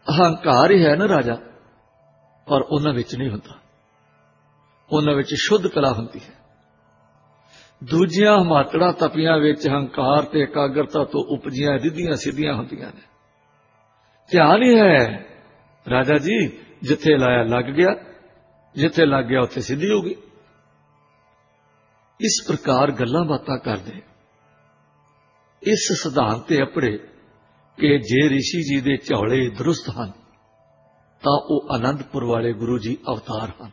अहंकार ही है ना राजा, पर उन्हां विच नहीं हुंदा। उन्हां विच शुद्ध कला हुंदी है। दूजियां हमाकड़ा तपियां विच हंकार ते एकाग्रता तो उपजियां रिद्धियां सिद्धियां हुंदियां ने। ध्यान ही है राजा जी, जिथे लाया लग गया, जिथे लग गया उत्थे सिद्धि हो गई। इस प्रकार गल्लां बातां करदे इस सिद्धांत ते अपड़े कि जे ऋषि जी दे झौले दुरुस्त हन तां ओह आनंदपुर वाले गुरु जी अवतार हन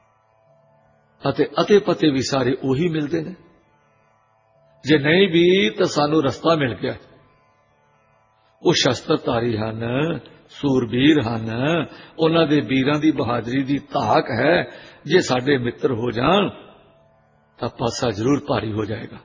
अते पते भी सारे उही मिलते हैं। जे नहीं भी तो सानू रस्ता मिल गया। वो शस्त्रधारी हन, सूरबीर हन, उन्हां दे वीरां दी बहादुरी दी धाक है। जे साडे मित्र हो जान तां पासा जरूर भारी हो जाएगा।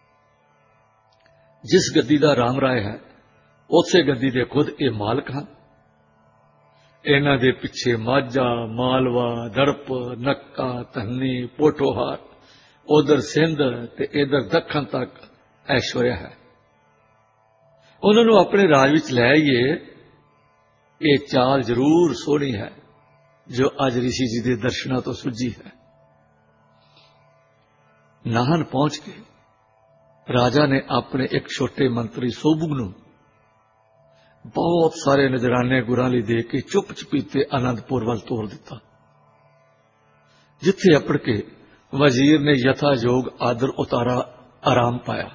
जिस गद्दी दा राम राय है उसे गद्दी दे खुद ये मालक हन। इन्हां दे पिछे माझा, मालवा, दड़प, नक्का, धन्नी, पोठोहार, उधर सिंध ते इधर दखन तक ऐश्वर्य है। उन्होंने अपने राज विच लै आइए। ये चाल जरूर सोहनी है जो अज ऋषि जी के दर्शनों तो सुझी है। नाहन पहुंच के राजा ने अपने एक छोटे मंत्री सोबुग नूं बहुत सारे नजराने गुरां लई दे के चुप चपीते आनंदपुर वल तोर दिता, जिथे अपड़ के वजीर ने यथा योग आदर उतारा आराम पाया।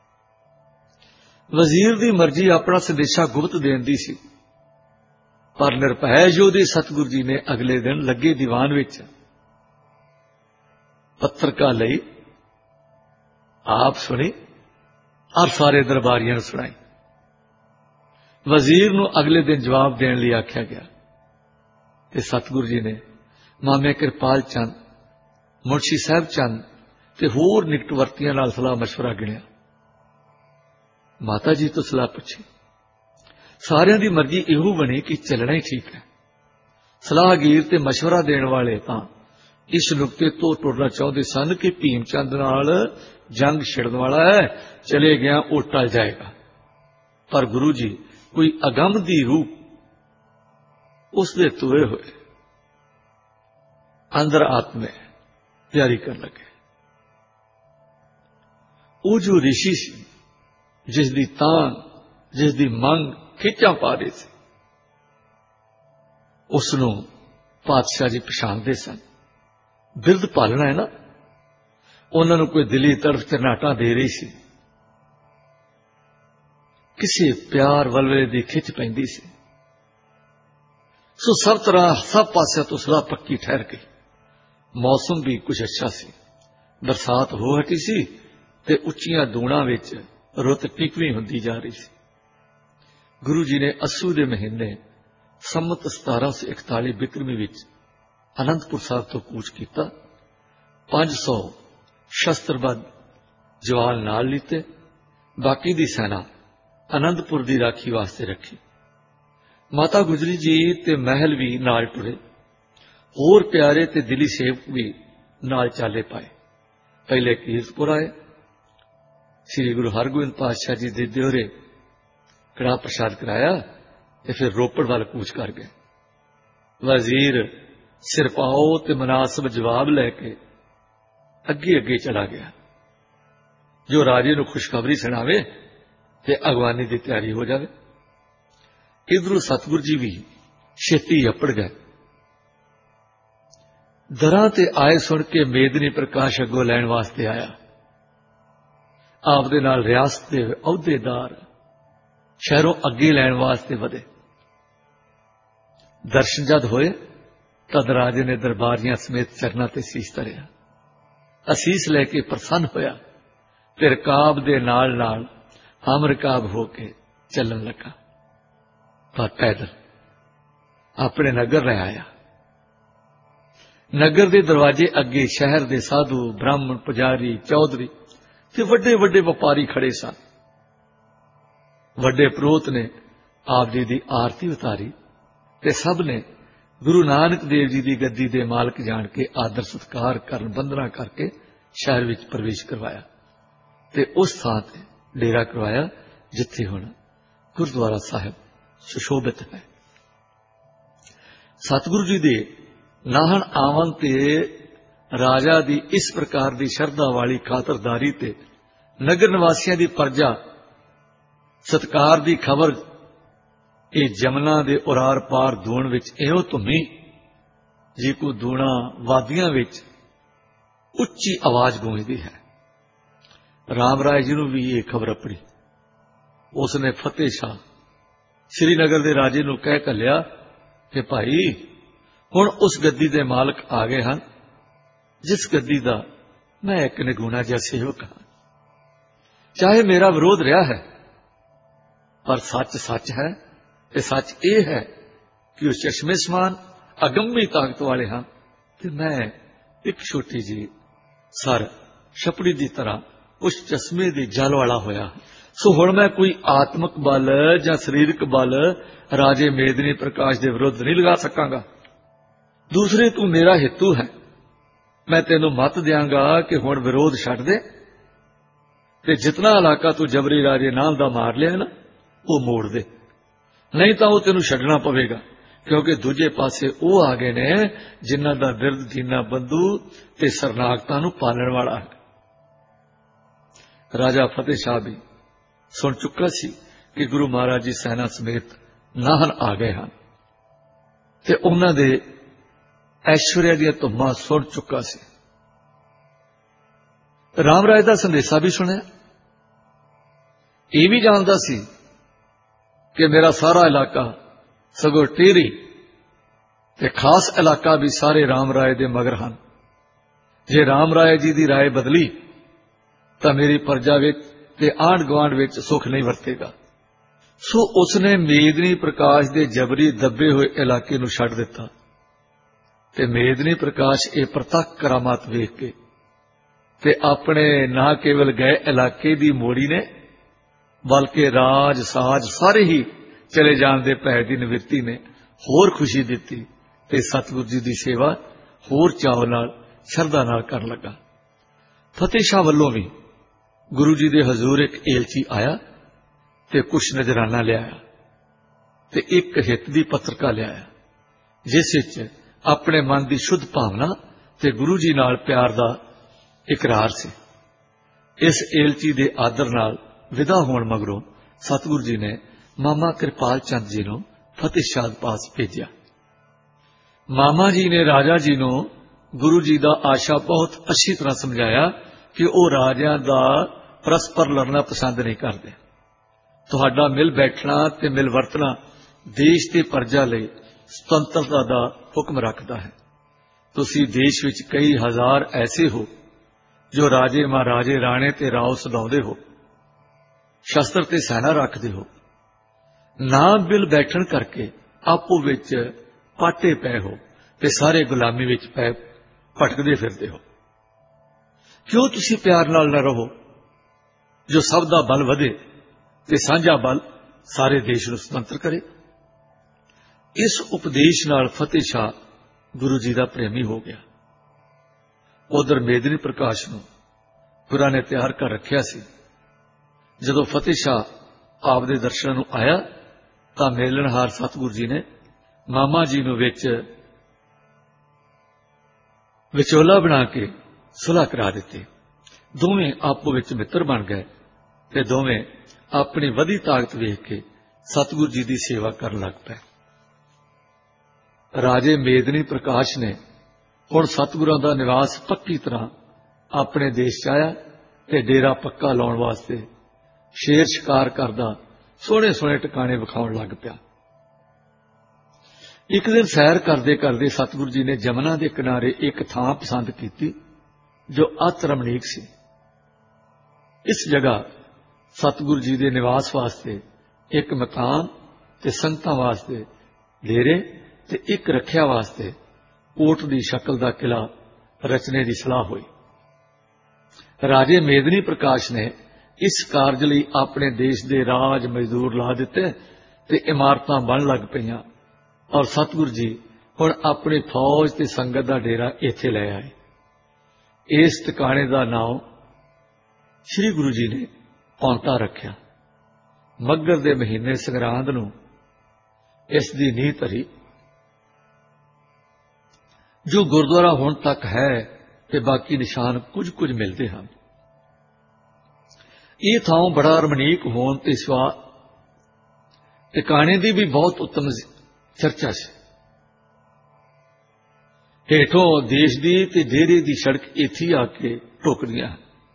वजीर की मर्जी अपना संदेशा गुप्त देन दी सी, पर निरभै योधी सतगुरु जी ने अगले दिन लगे दीवान विच पत्रकार लई आप सुनी और सारे दरबारियों ने सुनाई। वजीर नूं अगले दिन जवाब देने लई आख्या गया ते सतगुरु जी ने मामे कृपाल चंद, मुंशी साहब चंद ते होर निकटवर्तियों नाल सलाह मशवरा गिणिया। माता जी तो सलाह पूछी। सारियां दी मर्जी इहो बनी कि चलना ही ठीक है। सलाहगीर ते मशवरा देने वाले तां इस नुकते तो टुरना चाहते सन कि भीम चंद नाल जंग छिड़न वाला है, चले गया वो टल जाएगा। पर गुरु जी कोई अगम दी रूप उसदे तुए हुए अंदर आत्मे तैयारी कर लगे। वो जो ऋषि सी जिसदी तान, जिसदी मंग खिंचा पा रही थी, उसनों पातशाह जी पछाणदे सन। बिरद पालना है ना, उन्होंने कोई दिली तरफ चरनाटा दे रही सी। किसी प्यार वलवे की खिंच पैंदी सी। सो सब तरह सब पासे तो सलाह पक्की ठहर गई। मौसम भी कुछ अच्छा सी, बरसात हो हटी सी ते उच्चियां दूणा विच रुत टिकवी हुंदी जा रही सी। गुरु जी ने अस्सू दे महीने संमत 1741 बिक्रमी विच आनंदपुर साहब तो कूच किया। 500 शस्त्रबद्ध जवान नाल लीते, बाकी दी सेना आनंदपुर की राखी वास्ते रखी। माता गुजरी जी ते महल भी नाल टुरे, होर प्यारे ते दिली सेवक भी नाल चाले पाए। पहले कीरतपुर आए, श्री गुरु हरगोबिंद पातशाह जी दे दियोरे कड़ा प्रसाद कराया ते फिर रोपड़ वाल कूच कर गए। वजीर सिरपाओ ते मुनासिब जवाब लैके अगे अगे चला गया। जो राजे नूं खुशखबरी सुनावे ते अगवानी की तैयारी हो जाए। इधरों सतगुरु जी भी छेती अपड़ गए। दरां ते आए सुन के मेदनी प्रकाश अगों लैण वास्ते आया। आप दे नाल रियासत के अहुदेदार शहरों अगे लैण वास्ते वधे। दर्शन जद होए तद राजे ने दरबारियां समेत चरना ते सीस धरिया। असीस लैके प्रसन्न होया ते रकाब दे नाल नाल हम रकाब होके चलन लगा। पर पैदल अपने नगर रह आया। नगर के दरवाजे अगे शहर के साधु, ब्राह्मण, पुजारी, चौधरी ते वड्डे वड्डे व्यापारी खड़े सन। वड्डे पुरोहित ने आप जी की आरती उतारी ते सब ने गुरु नानक देव जी की गद्दी के मालक जान के आदर सत्कार करन बंदना करके शहर विच प्रवेश करवाया ते उस थां ते डेरा करवाया जिथे हुण गुरुद्वारा साहिब सुशोभित है। सतगुरु जी दे नाहन आवन ते राजा दी इस प्रकार दी शरधा वाली खातरदारी ते नगर निवासियों की प्रजा सत्कार दी खबर ये जमुना दे उरार पार दूण विच इहो धुमी जी को दूणा वादियां विच उच्ची आवाज गूंजदी है। राम राय जी नूं भी ये खबर अपनी। उसने फतेह शाह श्रीनगर दे राजे नूं कह घल्लिया कि भाई हुण उस गद्दी दे मालक आ गए हैं जिस गद्दी दा मैं एक निगुणा जिहा सेवक हां। चाहे मेरा विरोध रहा है पर सच सच है ते सच ये है कि उस चश्मे समान अगम्मी ताकत वाले हां ते मैं एक छोटी जी सर छपड़ी की तरह उस चश्मे की जल वाला होया। सो हुण मैं कोई आत्मक बल या शरीरक बल राजे मेदिनी प्रकाश के विरुद्ध नहीं लगा सकांगा। दूसरे तू मेरा हेतु है, मैं तेनों मत दियांगा कि हुण विरोध छड्ड दे ते जितना इलाका तू जबरी राजे नाल दा मार लिया ना वो मोड़ दे, नहीं तो वो तेनों छड्डना पवेगा क्योंकि दूजे पासे वो आ गए ने जिन्हां दा बिरद दीना बंधु ते सरनागता नूं पालण वाला है। राजा फतेह शाह भी सुन चुका सी कि गुरु महाराज जी सैना समेत नाहन आ गए हैं ते उन्हां दे ऐश्वर्या दी धुम्मां सुन चुका सी। राम राय दा संदेशा भी सुनिया, ये भी जानदा सी कि मेरा सारा इलाका सगों टेरी ते खास इलाका भी सारे राम राय दे मगर हैं। जे राम राय जी दी राय बदली तो मेरी प्रजा विच ते आंढ गुआंढ विच सुख नहीं वरतेगा। सो उसने मेदनी प्रकाश दे जबरी दबे हुए इलाके नूं छड्ड दिता ते मेदनी प्रकाश ये प्रतख करामात वेख के ते अपने ना केवल गए इलाके दी मोड़ी ने बल्कि राज साज सारे ही चले जाण दे भय दी निवृत्ति ने होर खुशी दिती ते सतगुरु जी दी सेवा होर चाव नाल शरधा नाल करन लगा। फतेह शाह वल्लों भी गुरु जी दे हजूर एक एलची आया ते कुछ नजराना लिया ते एक हित दी पत्रिका लिया जिस विच अपने मन की शुद्ध भावना ते गुरु जी नाल प्यार दा इकरार सी। इस एलची दे आदर नाल विदा होण मगरों सतगुरु जी ने मामा कृपाल चंद जी नूं फतेह शाह पास भेजा। मामा जी ने राजा जी नूं गुरु जी दा आशा बहुत अच्छी तरह समझाया कि वह राजियां दा परस्पर लड़ना पसंद नहीं करते। तुहाडा मिल बैठना ते मिल वरतना देश ते प्रजा लई सुतंत्रता दा हुक्म रखता है। तुसी देश विच कई हजार ऐसे हो जो राजे महाराजे राणे ते राव सदाउंदे हो, शस्त्र ते सेना रखते हो, ना बिल बैठन करके आपो विच पाटे पै हो ते सारे गुलामी विच पै भटकदे फिरदे हो। क्यों तुसी प्यार नाल न रहो जो सब दा बल वधे ते सांझा बल सारे देश नूं सुतंत्र करे। इस उपदेश नाल फतेह शाह गुरु जी दा प्रेमी हो गया। उधर मेदिनी प्रकाश नूं गुरां ने तैयार कर रखिया सी। जदों फतेह शाह आप दे दर्शनां नूं आया तां मेलनहार सतगुरु जी ने मामा जी नूं विचोला बना के सुलह करा दिती। दोवें आपो विच मित्र बन गए ते दोवें अपनी वधी ताकत वेख के सतगुरु जी की सेवा करन लग पए। राजे मेदनी प्रकाश ने हुण सतगुरां दा निवास पक्की तरह अपने देश च आया ते डेरा पक्का लाउण वास्ते शेर शिकार करदा सोहणे सोहणे टिकाणे विखाउण लग पिया। एक दिन सैर करदे करदे सतगुरु जी ने जमुना के किनारे एक थां पसंद की जो अत रमणीक सी। इस जगह सतगुरु जी के निवास वास्ते एक मकान ते संगतां वास्ते डेरे ते एक रखिया वास्ते कोट की शक्ल का किला रचने की सलाह हुई। राजे मेदनी प्रकाश ने इस कार्य लई अपने देश के राज मजदूर ला दिते ते इमारतां बन लग पईयां और सतगुरु जी हुण अपनी फौज ते संगत का डेरा इत्थे ले आए। इस टिकाणे का नाम श्री गुरु जी ने पौंटा रखिया। मगर दे महीने संगरांद नूं इस दी नींह धरी ਜੋ ਗੁਰਦੁਆਰਾ ਹੁਣ ਤੱਕ ਹੈ ਤੇ ਬਾਕੀ ਨਿਸ਼ਾਨ ਕੁਝ ਕੁਝ ਮਿਲਦੇ ਹਨ। ਇਹ ਥਾਂ ਬੜਾ ਰਮਣੀਕ ਹੋਣ ਤੇ ਸਵਾ ਟਿਕਾਣੇ ਦੀ ਵੀ ਬਹੁਤ ਉੱਤਮ ਚਰਚਾ ਸੀ। ਹੇਠੋਂ ਦੇਸ਼ ਦੀ ਤੇ ਡੇਰੇ ਦੀ ਸੜਕ ਇੱਥੇ ਆ ਕੇ ਟੁਕਦੀਆਂ।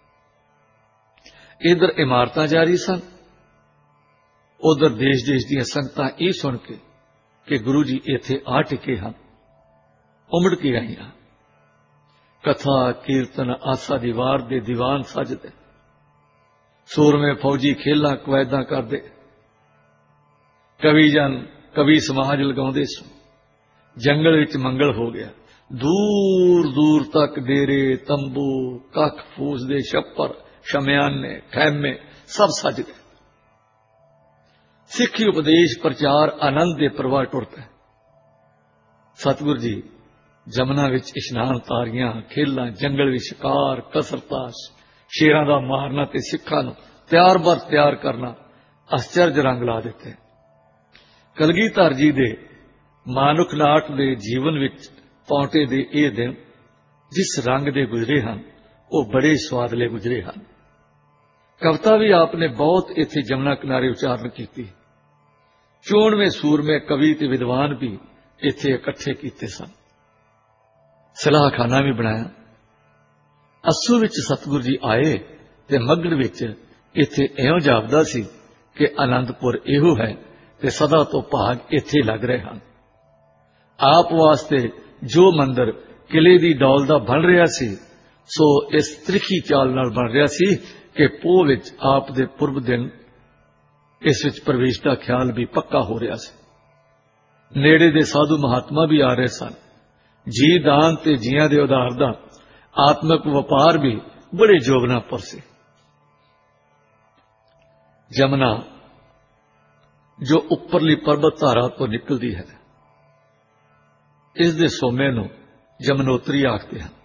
ਇਧਰ ਇਮਾਰਤਾਂ ਜਾਰੀ ਸਨ, ਉਧਰ ਦੇਸ਼ ਦੀਆਂ ਸੰਗਤਾਂ ਇਹ ਸੁਣ ਕੇ ਕਿ ਗੁਰੂ ਜੀ ਇੱਥੇ ਆ ਟਿਕੇ ਹਨ, ਉਮੜ ਕੇ ਆਈਆਂ। ਕਥਾ ਕੀਰਤਨ ਆਸਾ ਦੀ ਵਾਰ ਦੇ ਦੀਵਾਨ ਸਜਦੇ, ਸੂਰਮੇ ਫੌਜੀ ਖੇਲਾਂ ਕਵੈਦਾਂ ਕਰਦੇ, ਕਵੀ ਸਮਾਜ ਲਗਾਉਂਦੇ ਸਨ। ਜੰਗਲ ਵਿੱਚ ਮੰਗਲ ਹੋ ਗਿਆ। ਦੂਰ ਦੂਰ ਤੱਕ ਡੇਰੇ, ਤੰਬੂ, ਕੱਖ ਫੂਸ ਦੇ ਛੱਪਰ, ਸ਼ਮਿਆਨੇ, ਖੈਮੇ ਸਭ ਸਜ ਗਏ। ਸਿੱਖੀ ਉਪਦੇਸ਼ ਪ੍ਰਚਾਰ ਆਨੰਦ ਦੇ ਪ੍ਰਵਾਹ ਟੁਰ ਪਏ। ਸਤਿਗੁਰੂ ਜੀ ਜਮਨਾ ਵਿੱਚ ਇਸ਼ਨਾਨ, ਤਾਰੀਆਂ, ਖੇਲਾਂ, ਜੰਗਲ ਵਿੱਚ ਸ਼ਿਕਾਰ, ਕਸਰਤਾਂ, ਸ਼ੇਰਾਂ ਦਾ ਮਾਰਨਾ ਤੇ ਸਿੱਖਾਂ ਨੂੰ ਤਿਆਰ-ਬਰ ਤਿਆਰ ਕਰਨਾ ਅਸਚਰਜ ਰੰਗ ਲਾ ਦਿੱਤੇ। ਕਲਗੀਧਰ ਜੀ ਦੇ ਮਾਨੁਖ ਨਾਟ ਦੇ ਜੀਵਨ ਵਿੱਚ ਪੌਂਟੇ ਦੇ ਇਹ ਦਿਨ ਜਿਸ ਰੰਗ ਦੇ ਗੁਜ਼ਰੇ ਹਨ, ਉਹ ਬੜੇ ਸਵਾਦਲੇ ਗੁਜ਼ਰੇ ਹਨ। ਕਵਿਤਾ ਵੀ ਆਪ ਨੇ ਬਹੁਤ ਇੱਥੇ ਜਮਨਾ ਕਿਨਾਰੇ ਉਚਾਰਨ ਕੀਤੀ। 94 ਸੂਰਮੇ ਕਵੀ ਤੇ ਵਿਦਵਾਨ ਵੀ ਇੱਥੇ ਇਕੱਠੇ ਕੀਤੇ ਸਨ। ਸਲਾਹਖਾਨਾ ਵੀ ਬਣਾਇਆ। ਅੱਸੂ ਵਿੱਚ ਸਤਿਗੁਰੂ ਜੀ ਆਏ ਤੇ ਮੱਗੜ ਵਿੱਚ ਇੱਥੇ ਇਉਂ ਜਾਪਦਾ ਸੀ ਕਿ ਆਨੰਦਪੁਰ ਇਹੋ ਹੈ ਤੇ ਸਦਾ ਤੋਂ ਭਾਗ ਇੱਥੇ ਲੱਗ ਰਹੇ ਹਨ। ਆਪ ਵਾਸਤੇ ਜੋ ਮੰਦਰ ਕਿਲੇ ਦੀ ਡੌਲ ਦਾ ਬਣ ਰਿਹਾ ਸੀ, ਸੋ ਇਸ ਤ੍ਰਿਖੀ ਚਾਲ ਨਾਲ ਬਣ ਰਿਹਾ ਸੀ ਕਿ ਪੋਹ ਵਿੱਚ ਆਪ ਦੇ ਪੁਰਬ ਦਿਨ ਇਸ ਵਿੱਚ ਪ੍ਰਵੇਸ਼ ਦਾ ਖਿਆਲ ਵੀ ਪੱਕਾ ਹੋ ਰਿਹਾ ਸੀ। ਨੇੜੇ ਦੇ ਸਾਧੂ ਮਹਾਤਮਾ ਵੀ ਆ ਰਹੇ ਸਨ। ਜੀ ਦਾਨ ਤੇ ਜੀਆਂ ਦੇ ਉਧਾਰ ਦਾ ਆਤਮਿਕ ਵਪਾਰ ਵੀ ਬੜੇ ਜੋਬਨਾਪੁਰ ਸੀ। ਜਮਨਾ ਜੋ ਉੱਪਰਲੀ ਪਰਬਤ ਧਾਰਾ ਤੋਂ ਨਿਕਲਦੀ ਹੈ, ਇਸ ਦੇ ਸੋਮੇ ਨੂੰ ਜਮਨੋਤਰੀ ਆਖਦੇ ਹਨ।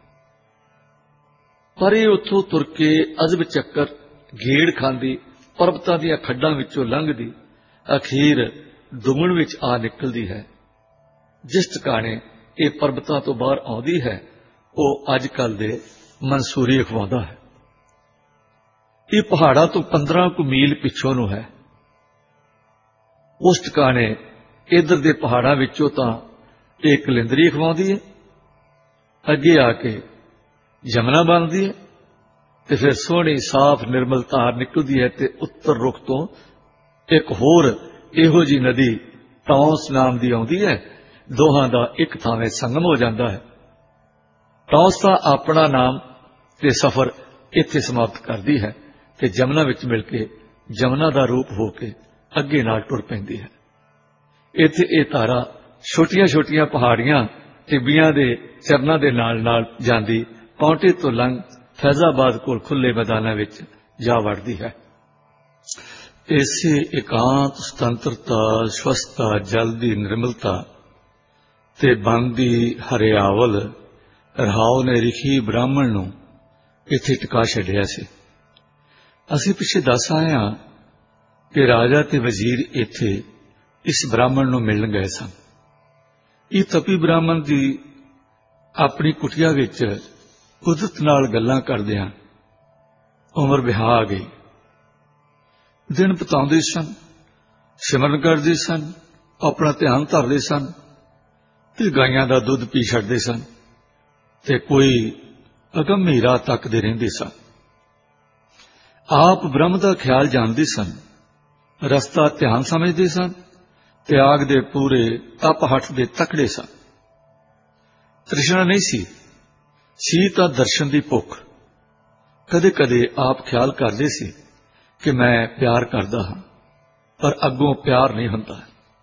ਪਰ ਇਹ ਉੱਥੋਂ ਤੁਰ ਕੇ ਅਜਬ ਚੱਕਰ ਗੇੜ ਖਾਂਦੀ ਪਰਬਤਾਂ ਦੀਆਂ ਖੱਡਾਂ ਵਿੱਚੋਂ ਲੰਘਦੀ ਅਖੀਰ ਦੁਗਣ ਵਿੱਚ ਆ ਨਿਕਲਦੀ ਹੈ। ਜਿਸ ਟਿਕਾਣੇ ਇਹ ਪਰਬਤਾਂ ਤੋਂ ਬਾਹਰ ਆਉਂਦੀ ਹੈ, ਉਹ ਅੱਜ ਕੱਲ ਦੇ ਮਨਸੂਰੀ ਅਖਵਾਉਂਦਾ ਹੈ। ਇਹ ਪਹਾੜਾਂ ਤੋਂ 15 ਕੁ ਮੀਲ ਪਿੱਛੋਂ ਨੂੰ ਹੈ। ਉਸ ਟਿਕਾਣੇ ਇਧਰ ਦੇ ਪਹਾੜਾਂ ਵਿੱਚੋਂ ਤਾਂ ਇਹ ਕਲਿੰਦਰੀ ਅਖਵਾਉਂਦੀ ਹੈ, ਅੱਗੇ ਆ ਕੇ ਜਮਨਾ ਬਣਦੀ ਹੈ ਤੇ ਫਿਰ ਸੋਹਣੀ ਸਾਫ਼ ਨਿਰਮਲ ਧਾਰ ਨਿਕਲਦੀ ਹੈ ਤੇ ਉੱਤਰ ਰੁਖ ਤੋਂ ਇੱਕ ਹੋਰ ਇਹੋ ਜੀ ਨਦੀ ਟੌਂਸ ਨਾਮ ਦੀ ਆਉਂਦੀ ਹੈ। ਦੋਹਾਂ ਦਾ ਇੱਕ ਥਾਵੇਂ ਸੰਗਮ ਹੋ ਜਾਂਦਾ ਹੈ। ਟੌਂਸ ਦਾ ਆਪਣਾ ਨਾਮ ਤੇ ਸਫ਼ਰ ਇੱਥੇ ਸਮਾਪਤ ਕਰਦੀ ਹੈ ਤੇ ਜਮਨਾ ਵਿੱਚ ਮਿਲ ਕੇ ਜਮਨਾ ਦਾ ਰੂਪ ਹੋ ਕੇ ਅੱਗੇ ਨਾਲ ਟੁਰ ਪੈਂਦੀ ਹੈ। ਇੱਥੇ ਇਹ ਧਾਰਾ ਛੋਟੀਆਂ-ਛੋਟੀਆਂ ਪਹਾੜੀਆਂ ਟਿੱਬੀਆਂ ਦੇ ਚਰਨਾਂ ਦੇ ਨਾਲ ਨਾਲ ਜਾਂਦੀ ਪੌਂਟੇ ਤੋਂ ਲੰਘ ਫੈਜ਼ਾਬਾਦ ਕੋਲ ਖੁੱਲੇ ਮੈਦਾਨਾਂ ਵਿੱਚ ਜਾ ਵੜਦੀ ਹੈ। ਇਸੇ ਇਕਾਂਤ, ਸੁਤੰਤਰਤਾ, ਸਵਸਥਤਾ, ਜਲ ਦੀ ਨਿਰਮਲਤਾ ਤੇ ਬਨ ਦੀ ਹਰਿਆਵਲ ਰਹਾਉ ਨੇ ਰਿਖੀ ਬ੍ਰਾਹਮਣ ਨੂੰ ਇੱਥੇ ਟਿਕਾ ਛੱਡਿਆ ਸੀ। ਅਸੀਂ ਪਿੱਛੇ ਦੱਸ ਆਏ ਹਾਂ ਕਿ ਰਾਜਾ ਤੇ ਵਜ਼ੀਰ ਇੱਥੇ ਇਸ ਬ੍ਰਾਹਮਣ ਨੂੰ ਮਿਲਣ ਗਏ ਸਨ। ਇਹ ਤਪੀ ਬ੍ਰਾਹਮਣ ਦੀ ਆਪਣੀ ਕੁਟੀਆ ਵਿੱਚ ਕੁਦਰਤ ਨਾਲ ਗੱਲਾਂ ਕਰਦਿਆਂ ਉਮਰ ਵਿਆਹ ਆ ਗਈ। ਦਿਨ ਬਿਤਾਉਂਦੇ ਸਨ, ਸਿਮਰਨ ਕਰਦੇ ਸਨ, ਆਪਣਾ ਧਿਆਨ ਧਰਦੇ ਸਨ ਤੇ ਗਾਈਆਂ ਦਾ ਦੁੱਧ ਪੀ ਛੱਡਦੇ ਸਨ ਤੇ ਕੋਈ ਅਗੰਮੀ ਰਾਹ ਤੱਕਦੇ ਰਹਿੰਦੇ ਸਨ। ਆਪ ਬ੍ਰਹਮ ਦਾ ਖਿਆਲ ਜਾਣਦੇ ਸਨ, ਰਸਤਾ ਧਿਆਨ ਸਮਝਦੇ ਸਨ, ਤਿਆਗ ਦੇ ਪੂਰੇ, ਤਪ ਹੱਠ ਦੇ ਤਕੜੇ ਸਨ। ਤ੍ਰਿਸ਼ਨਾ ਨਹੀਂ ਸੀ ਤਾਂ ਦਰਸ਼ਨ ਦੀ ਭੁੱਖ। ਕਦੇ ਕਦੇ ਆਪ ਖਿਆਲ ਕਰਦੇ ਸੀ ਕਿ ਮੈਂ ਪਿਆਰ ਕਰਦਾ ਹਾਂ, ਪਰ ਅੱਗੋਂ ਪਿਆਰ ਨਹੀਂ ਹੁੰਦਾ।